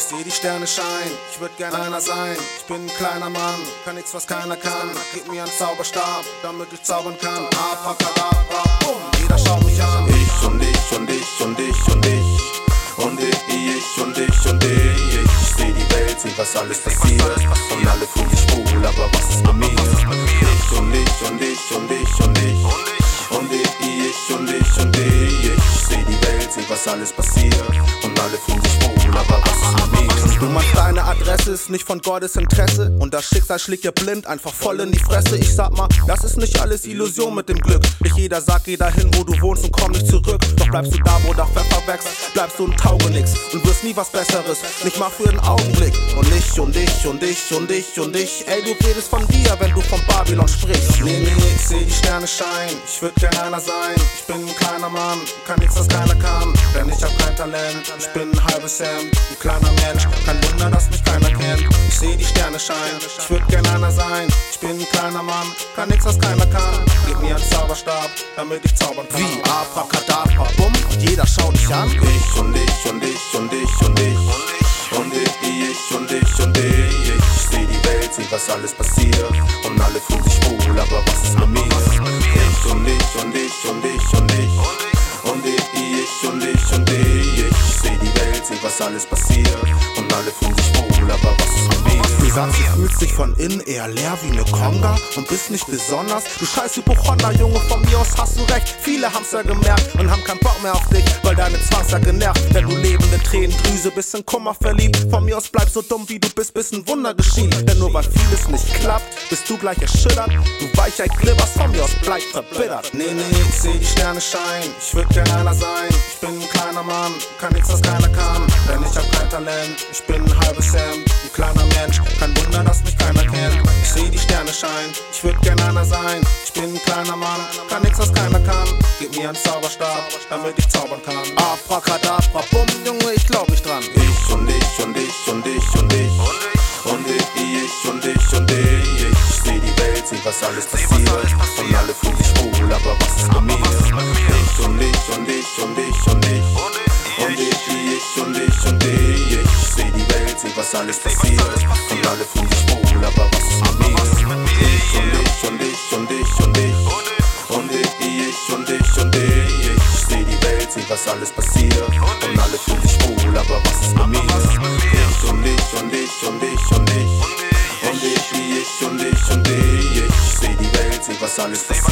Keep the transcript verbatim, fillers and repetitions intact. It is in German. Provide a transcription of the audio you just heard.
Ich seh die Sterne scheinen, ich würd gern einer sein. Ich bin ein kleiner Mann, kann nix, was keiner kann. Gib mir einen Zauberstab, damit ich zaubern kann. Abracadabra, bumm, jeder schaut mich an. Ich und ich und ich und ich und ich und ich, ich und ich und ich. Ich seh die Welt, seh was alles passiert und alle fühlen sich schwul, aber was ist mit mir? Ich und ich und ich und ich und ich und ich, ich und ich und ich. Ich seh die Welt, seh was alles passiert und alle fühlen sich schwul, aber was ist mit mir? Du meinst, deine Adresse ist nicht von Gottes Interesse und das Schicksal schlägt dir blind einfach voll in die Fresse. Ich sag mal, das ist nicht alles Illusion mit dem Glück. Nicht jeder sagt, geh dahin, wo du wohnst und komm nicht zurück. Doch bleibst du da, wo der Pfeffer wächst, bleibst du ein Taugenichts und wirst nie was Besseres, nicht mal für den Augenblick. Und ich und ich und ich und ich und ich, ey, du redest von dir, wenn du von Babylon sprichst. Nee, nee, ich seh die Sterne scheinen, ich würd gern einer sein. Ich bin ein kleiner Mann, kann nichts, was keiner kann, denn ich hab kein Talent. Ich bin ein halbes Hemd, ein kleiner Mensch, kein Wunder, dass mich keiner kennt. Ich seh die Sterne scheinen, ich würd gern einer sein. Ich bin ein kleiner Mann, kann nichts, was keiner kann. Gib mir einen Zauberstab, damit ich zaubern kann. Wie Abracadabra, bumm, und jeder schaut dich an. Ich und ich und ich und ich und ich und ich, ich und ich und ich. Ich seh die Welt, seh was alles passiert und alle fühlen sich schwul, aber was ist mit mir? Ich und ich und ich und ich und ich und ich, ich und ich und ich. Ich seh die Welt, seh was alles passiert und alle fühlen sich schwul, aber was ist mit mir? Du sagst, du fühlst dich von innen eher leer wie ne Conga und bist nicht besonders. Du scheiß Hypochonder, Junge, von mir aus hast du recht. Viele haben's ja gemerkt und haben keinen Bock mehr auf dich, weil deine Zwangsjacke nervt. Denn du lebende Tränendrüse, bist in Kummer verliebt. Von mir aus bleibst so dumm wie du bist, bis ein Wunder geschieht. Denn nur weil vieles nicht klappt, bist du gleich erschüttert. Du Weichheit glibberst, von mir aus bleib verbittert. Nee, nee, ich seh die Sterne scheinen, ich würd gern einer sein. Ich bin ein kleiner Mann, kann nichts, was keiner kann, denn ich hab kein Talent. Ich bin ein halbes Hemd, ein kleiner Mensch, kein Wunder, dass mich keiner kennt. Ich seh die Sterne scheinen, ich würd gern einer sein. Ich bin ein kleiner Mann, kann nichts, was keiner kann. Gib mir einen Zauberstab, damit ich zaubern kann. Abracadabra, bumm, Junge, ich glaub nicht dran. Ich und ich und ich und ich und ich und ich, ich und ich und ich. Ich seh die Welt, seh was alles passiert und alle fühlen sich schwul, aber was ist mit mir? Ich und ich und ich und ich und ich und ich, ich und ich und ich. Ich seh die Welt, seh was alles passiert und alle fühlen sich schwul, aber was ist mit mir? Ich und ich und ich und ich und ich und ich, ich und ich und ich. Ich seh die Welt, seh was alles passiert und alle fühlen sich schwul, aber was ist mit mir? Ich und ich und ich und ich und ich und ich, ich und ich und ich. Ich seh die Welt, seh was alles passiert